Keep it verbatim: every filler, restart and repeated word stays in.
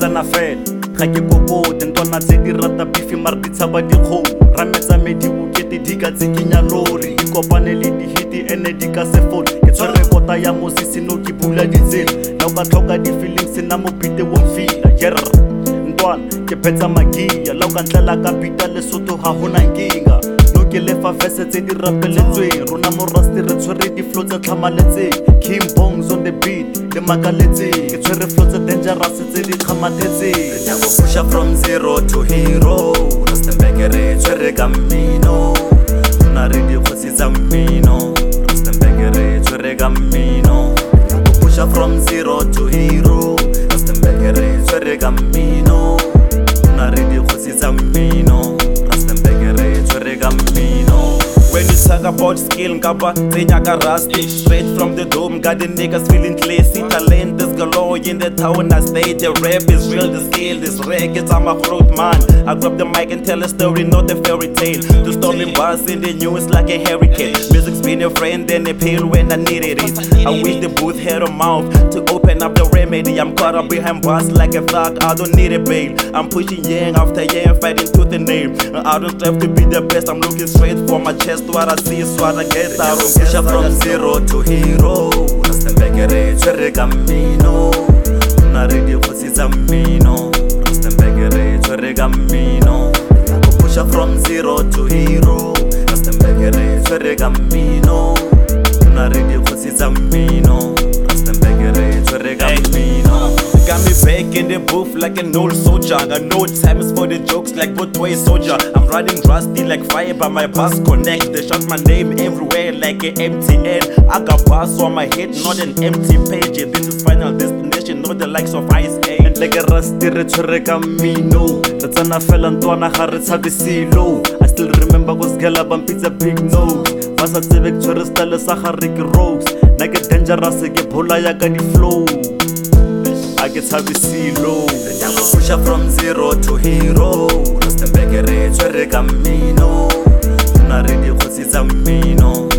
tsana fela ga ke kokote ntwana tse di rata bifi mara di tshaba dikgomo rametsa medi bokete di ka tsikinya lori di kopane le dihiti ene di ka se fole ke tshwere kota ya mosisi no ke bula ditsela na o ka tlhoka di-feelings na mobite wo mfila yer ntwana ke phetsa magia la o ka ntlela ka bita lesotho ga gona nkinga no ke lefa fese tse di rapeletsweng rona morasti re tshwere di-flow tse tlhamaletseng King Bongs on the beat le makaletseng ke tshwere flow tse dangerous tse di kgamathetseng ya go pusha from zero to hero Rustenburg re tshwere ka mmino rona re dikgosi tsa mmino Rustenburg re tshwere ka mmino ya go pusha from zero to hero Rustenburg re tshwere ka mmino rona re dikgosi tsa mmino Rustenburg re tshwere ka mmino. When you talk about skill, ngaba zenyaka rusty. Straight from the dome, got the niggas feeling classy. Talent is galore in the town I stay. The rap is real, the skill is rare. It's I'm a road man. I grab the mic and tell a story, not a fairy tale. The storming bars in the news like a hurricane. Music's been a friend and a pill when I needed it. I wish the booth had a mouth to open up the remedy. I'm caught up behind bars like a thug. I don't need a bail. I'm pushing yang after yang, fighting tooth and nail. I don't strive to be the best. I'm looking straight for my chest. What I see is what I get. I don't push up from zero to hero. Rustenburg re tshwere ka mmino rona re dikgosi tsa mmino Rustenburg re tshwere ka mmino push up from zero to hero Rustenburg re tshwere ka mmino rona re dikgosi tsa mmino Rustenburg re tshwere ka mmino. Got me back in the booth like an old soldier. Got no times for the jokes like good toy soldier. I'm riding rusty like fire by my bus connect. They shot my name everywhere like an M T N. I got bars on my head, not an empty page. This is final destination, not the likes of Ice Age. And like a rusty re tshwere ka mmino re tsana fela ntwana ga re tshabe silo. I still remember go skela bam pizza big nose ba sa tsebe ke tshwere style sa ga re ke rose na ke dangerous ke phola ya ka di flow. I get happy silo. Push up from zero to hero. Rustenburg re tshwere ka mmino rona re dikgosi tsa mmino.